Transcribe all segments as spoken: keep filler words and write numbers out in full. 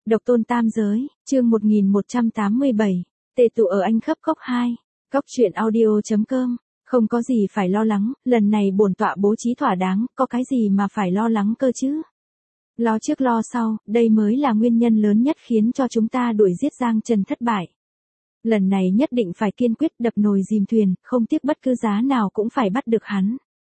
Độc tôn tam giới, chương một nghìn một trăm tám mươi bảy, tề tụ ở Anh Khấp Cốc hai, Cóc truyện audio chấm com, không có gì phải lo lắng, lần này bổn tọa bố trí thỏa đáng, có cái gì mà phải lo lắng cơ chứ? Lo trước lo sau, đây mới là nguyên nhân lớn nhất khiến cho chúng ta đuổi giết Giang Trần thất bại. Lần này nhất định phải kiên quyết đập nồi dìm thuyền, không tiếc bất cứ giá nào cũng phải bắt được hắn.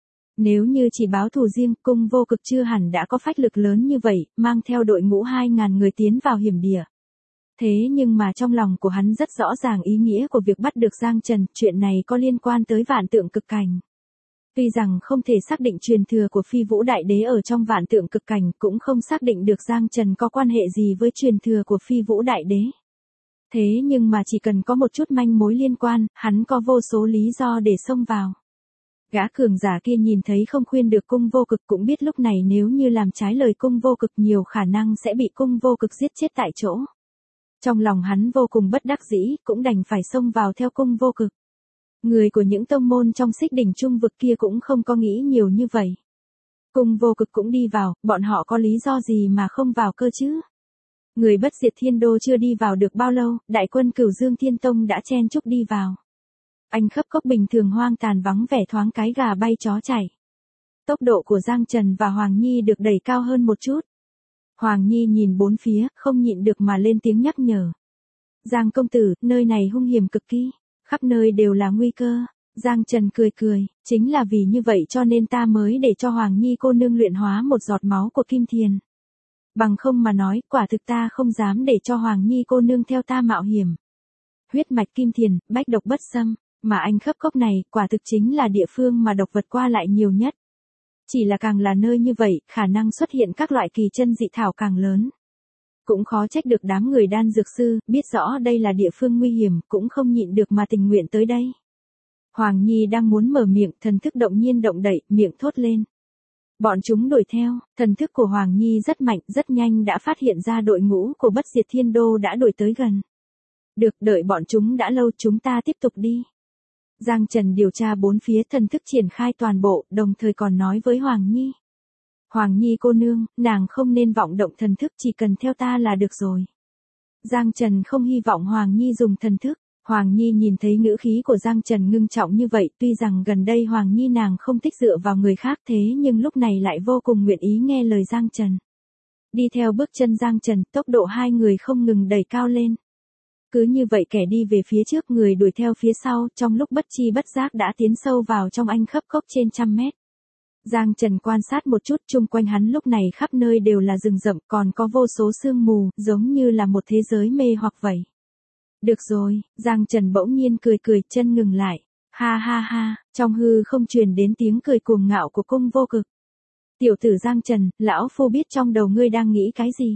Nếu như chỉ báo thù riêng, Cung Vô Cực chưa hẳn đã có phách lực lớn như vậy, mang theo đội ngũ hai ngàn người tiến vào hiểm địa. Thế nhưng mà trong lòng của hắn rất rõ ràng ý nghĩa của việc bắt được Giang Trần, chuyện này có liên quan tới vạn tượng cực cảnh. Tuy rằng không thể xác định truyền thừa của Phi Vũ Đại Đế ở trong vạn tượng cực cảnh, cũng không xác định được Giang Trần có quan hệ gì với truyền thừa của Phi Vũ Đại Đế. Thế nhưng mà chỉ cần có một chút manh mối liên quan, hắn có vô số lý do để xông vào. Gã cường giả kia nhìn thấy không khuyên được Cung Vô Cực, cũng biết lúc này nếu như làm trái lời Cung Vô Cực nhiều khả năng sẽ bị Cung Vô Cực giết chết tại chỗ. Trong lòng hắn vô cùng bất đắc dĩ, cũng đành phải xông vào theo Cung Vô Cực. Người của những tông môn trong Xích Đỉnh Trung vực kia cũng không có nghĩ nhiều như vậy. Cung Vô Cực cũng đi vào, bọn họ có lý do gì mà không vào cơ chứ? Người Bất Diệt Thiên Đô chưa đi vào được bao lâu, đại quân Cửu Dương Thiên Tông đã chen chúc đi vào. Anh Khấp Cốc bình thường hoang tàn vắng vẻ, thoáng cái gà bay chó chảy. Tốc độ của Giang Trần và Hoàng Nhi được đẩy cao hơn một chút. Hoàng Nhi nhìn bốn phía, không nhịn được mà lên tiếng nhắc nhở. Giang công tử, nơi này hung hiểm cực kỳ, khắp nơi đều là nguy cơ. Giang Trần cười cười, chính là vì như vậy cho nên ta mới để cho Hoàng Nhi cô nương luyện hóa một giọt máu của Kim Thiền. Bằng không mà nói, quả thực ta không dám để cho Hoàng Nhi cô nương theo ta mạo hiểm. Huyết mạch Kim Thiền, bách độc bất xâm, mà Anh Khấp Cốc này, quả thực chính là địa phương mà độc vật qua lại nhiều nhất. Chỉ là càng là nơi như vậy, khả năng xuất hiện các loại kỳ chân dị thảo càng lớn. Cũng khó trách được đám người đan dược sư, biết rõ đây là địa phương nguy hiểm, cũng không nhịn được mà tình nguyện tới đây. Hoàng Nhi đang muốn mở miệng, thần thức động nhiên động đậy, miệng thốt lên. Bọn chúng đuổi theo, thần thức của Hoàng Nhi rất mạnh, rất nhanh đã phát hiện ra đội ngũ của Bất Diệt Thiên Đô đã đuổi tới gần. Được, đợi bọn chúng đã lâu, chúng ta tiếp tục đi. Giang Trần điều tra bốn phía, thần thức triển khai toàn bộ, đồng thời còn nói với Hoàng Nhi. Hoàng Nhi cô nương, nàng không nên vọng động thần thức, chỉ cần theo ta là được rồi. Giang Trần không hy vọng Hoàng Nhi dùng thần thức. Hoàng Nhi nhìn thấy ngữ khí của Giang Trần ngưng trọng như vậy, tuy rằng gần đây Hoàng Nhi nàng không thích dựa vào người khác, thế nhưng lúc này lại vô cùng nguyện ý nghe lời Giang Trần. Đi theo bước chân Giang Trần, tốc độ hai người không ngừng đẩy cao lên. Cứ như vậy kẻ đi về phía trước, người đuổi theo phía sau, trong lúc bất chi bất giác đã tiến sâu vào trong Anh Khấp Cốc trên trăm mét. Giang Trần quan sát một chút, chung quanh hắn lúc này khắp nơi đều là rừng rậm, còn có vô số sương mù, giống như là một thế giới mê hoặc vậy. Được rồi, Giang Trần bỗng nhiên cười cười, chân ngừng lại. Ha ha ha, trong hư không truyền đến tiếng cười cuồng ngạo của Cung Vô Cực. Tiểu tử Giang Trần, lão phu biết trong đầu ngươi đang nghĩ cái gì.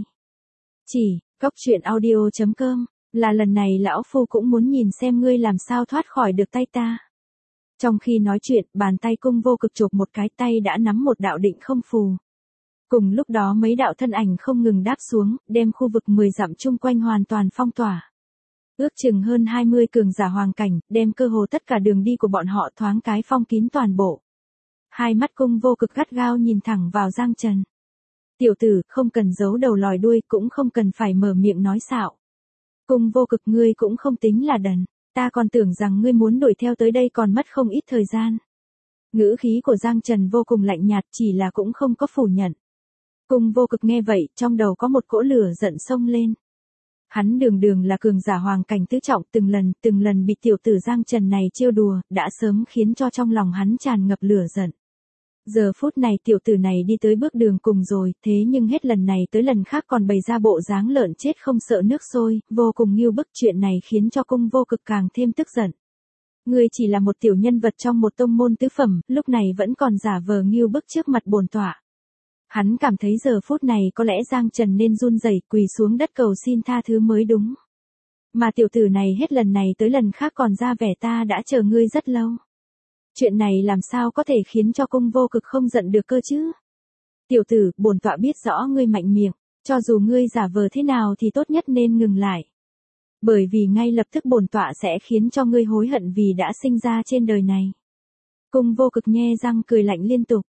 Chỉ, Cóc truyện audio chấm com, là lần này lão phu cũng muốn nhìn xem ngươi làm sao thoát khỏi được tay ta. Trong khi nói chuyện, bàn tay Cung Vô Cực chộp một cái, tay đã nắm một đạo định không phù. Cùng lúc đó mấy đạo thân ảnh không ngừng đáp xuống, đem khu vực mười dặm chung quanh hoàn toàn phong tỏa. Ước chừng hơn hai mươi cường giả hoàng cảnh, đem cơ hồ tất cả đường đi của bọn họ thoáng cái phong kín toàn bộ. Hai mắt Cung Vô Cực gắt gao nhìn thẳng vào Giang Trần. Tiểu tử, không cần giấu đầu lòi đuôi, cũng không cần phải mở miệng nói xạo. Cung Vô Cực, ngươi cũng không tính là đần, ta còn tưởng rằng ngươi muốn đuổi theo tới đây còn mất không ít thời gian. Ngữ khí của Giang Trần vô cùng lạnh nhạt, chỉ là cũng không có phủ nhận. Cung Vô Cực nghe vậy, trong đầu có một cỗ lửa giận xông lên. Hắn đường đường là cường giả hoàng cảnh tứ trọng, từng lần, từng lần bị tiểu tử Giang Trần này trêu đùa, đã sớm khiến cho trong lòng hắn tràn ngập lửa giận. Giờ phút này tiểu tử này đi tới bước đường cùng rồi, thế nhưng hết lần này tới lần khác còn bày ra bộ dáng lợn chết không sợ nước sôi, vô cùng nghêu bức, chuyện này khiến cho Cung Vô Cực càng thêm tức giận. Ngươi chỉ là một tiểu nhân vật trong một tông môn tứ phẩm, lúc này vẫn còn giả vờ nghêu bức trước mặt bổn tọa. Hắn cảm thấy giờ phút này có lẽ Giang Trần nên run rẩy quỳ xuống đất cầu xin tha thứ mới đúng. Mà tiểu tử này hết lần này tới lần khác còn ra vẻ ta đã chờ ngươi rất lâu. Chuyện này làm sao có thể khiến cho Cung Vô Cực không giận được cơ chứ? Tiểu tử, bổn tọa biết rõ ngươi mạnh miệng, cho dù ngươi giả vờ thế nào thì tốt nhất nên ngừng lại. Bởi vì ngay lập tức bổn tọa sẽ khiến cho ngươi hối hận vì đã sinh ra trên đời này. Cung Vô Cực nhe răng cười lạnh liên tục.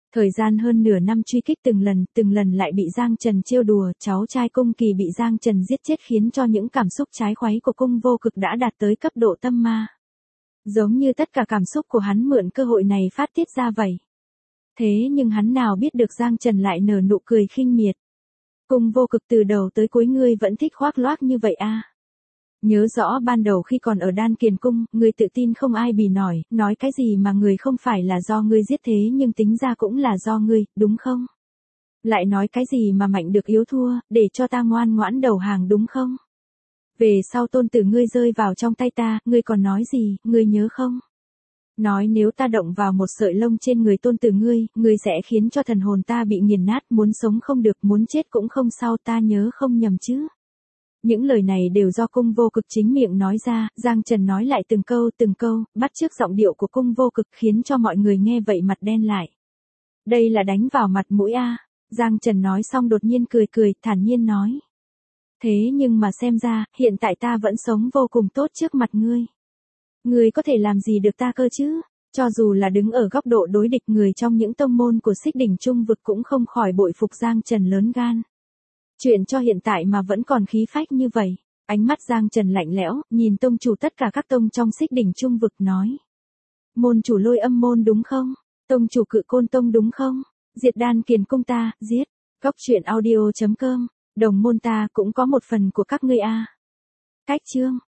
Thời gian hơn nửa năm truy kích từng lần, từng lần lại bị Giang Trần trêu đùa, cháu trai cung kỳ bị Giang Trần giết chết khiến cho những cảm xúc trái khuấy của cung vô cực đã đạt tới cấp độ tâm ma. Giống như tất cả cảm xúc của hắn mượn cơ hội này phát tiết ra vậy. Thế nhưng hắn nào biết được Giang Trần lại nở nụ cười khinh miệt. Cung vô cực từ đầu tới cuối ngươi vẫn thích khoác loác như vậy à? Nhớ rõ ban đầu khi còn ở Đan Kiền Cung, ngươi tự tin không ai bì nổi, nói cái gì mà người không phải là do ngươi giết thế nhưng tính ra cũng là do ngươi, đúng không? Lại nói cái gì mà mạnh được yếu thua, để cho ta ngoan ngoãn đầu hàng đúng không? Về sau tôn tử ngươi rơi vào trong tay ta, ngươi còn nói gì, ngươi nhớ không? Nói nếu ta động vào một sợi lông trên người tôn tử ngươi, ngươi sẽ khiến cho thần hồn ta bị nghiền nát, muốn sống không được, muốn chết cũng không sao, ta nhớ không nhầm chứ. Những lời này đều do cung vô cực chính miệng nói ra, Giang Trần nói lại từng câu từng câu, bắt chước giọng điệu của cung vô cực khiến cho mọi người nghe vậy mặt đen lại. Đây là đánh vào mặt mũi a. Giang Trần nói xong đột nhiên cười cười, thản nhiên nói. Thế nhưng mà xem ra, hiện tại ta vẫn sống vô cùng tốt trước mặt ngươi. Ngươi có thể làm gì được ta cơ chứ? Cho dù là đứng ở góc độ đối địch, người trong những tông môn của Xích Đỉnh Trung Vực cũng không khỏi bội phục Giang Trần lớn gan. Chuyện cho hiện tại mà vẫn còn khí phách như vậy. Ánh mắt Giang Trần lạnh lẽo, nhìn tông chủ tất cả các tông trong Xích Đỉnh Trung Vực nói. Môn chủ Lôi Âm môn đúng không? Tông chủ Cự Côn tông đúng không? Diệt Đan Kiền Cung ta, giết. Góc truyện audio chấm com. Đồng môn ta cũng có một phần của các ngươi a. Cách chương